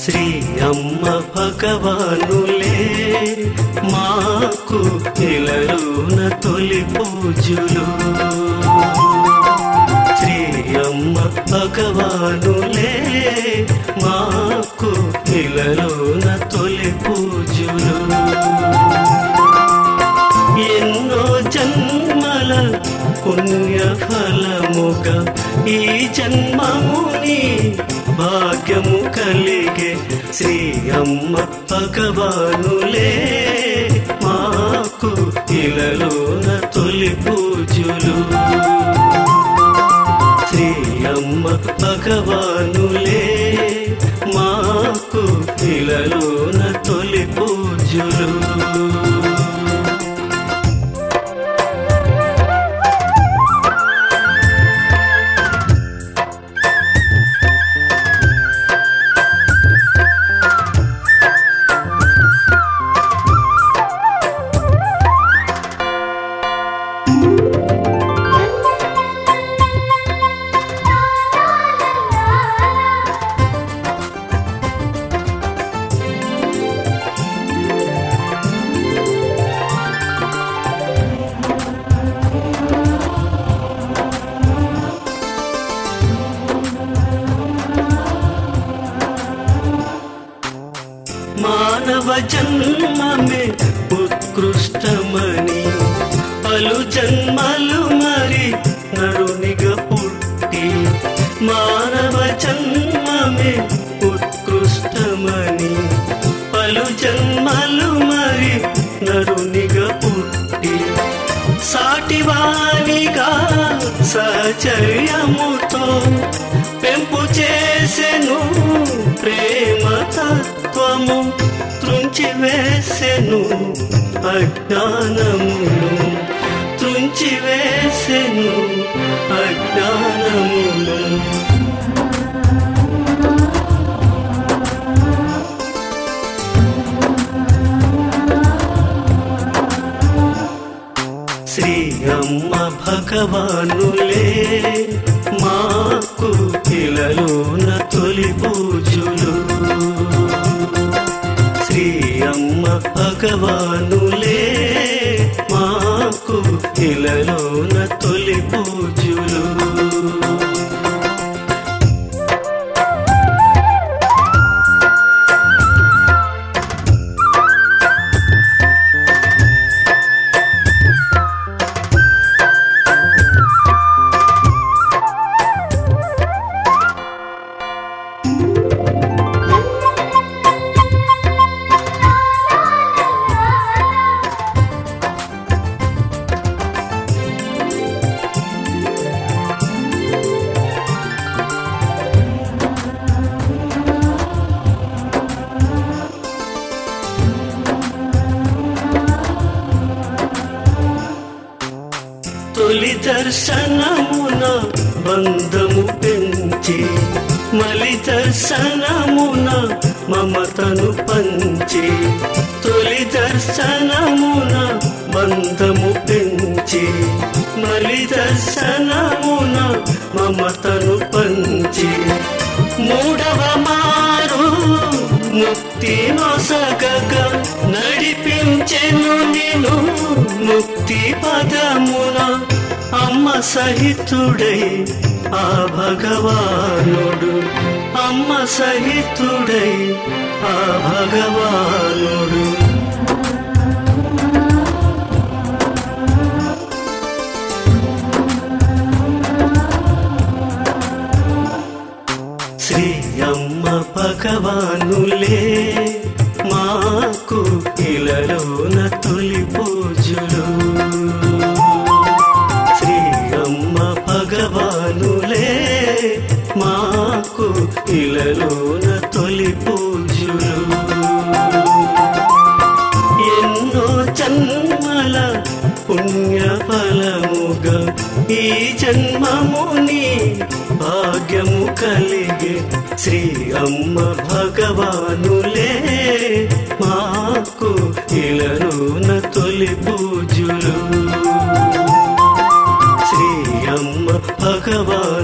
శ్రీ అమ్మ భగవానులే మాకు ఇలలోన తొలి పూజులు. శ్రీ అమ్మ భగవానులే మాకు ఇలలోన తొలి పూజులు. ఎన్నో జన్మల పుణ్య ఫలముగా ఈ జన్మముని భాగ్యము కలిగే శ్రీ అమ్మ భగవానులే మాకు ఇలలోన తొలి పూజులు. శ్రీ అమ్మ భగవానులే మాకు ఇలలోన తొలి పూజులు. మానవ జన్మమే ఉత్కృష్టమని పలు జన్మలు మరి నరునిగా పుట్టి, మానవ జన్మమే ఉత్కృష్టమని పలు జన్మలు మరి నరునిగా పుట్టి, సాటివానిగా సచర్యముతో పెంపు చేసెను ప్రేమ తత్వము, త్రుంచి వేసెను అజ్ఞానమును, త్రుంచి వేసెను అజ్ఞానమును. శ్రీ అమ్మ భగవానులే మాకు ఇలలోన తొలి పూజులు. శ్రీ అమ్మ భగవానులే మాకు ఇలలోన తొలి పూజులు. తొలి దర్శనమున బంధము పెంచి, మలి దర్శనమున మమతను పంచి, తొలి దర్శనమున బంధము పెంచి, మలి దర్శనమున మమతను పంచి, మూడవ మారు ముక్తి నొసగగా నడిపించెను నిను ముక్తి పదమున. అమ్మ సహితుడై ఆ భగవానుడు, అమ్మ సహితుడై ఆ భగవానుడు. శ్రీ అమ్మ భగవానులే మాకు ఇలలోన తొలి పూజులు. శ్రీ అమ్మ భగవానులే మాకు ఇలలోన తొలి పూజులు. ఎన్నో జన్మల పుణ్య ఫలముగా ఈ జన్మముని భాగ్యము కలిగే శ్రీ అమ్మ భగవానులే మాకు ఇలలోన తొలి పూజులు. శ్రీ అమ్మ భగవానులే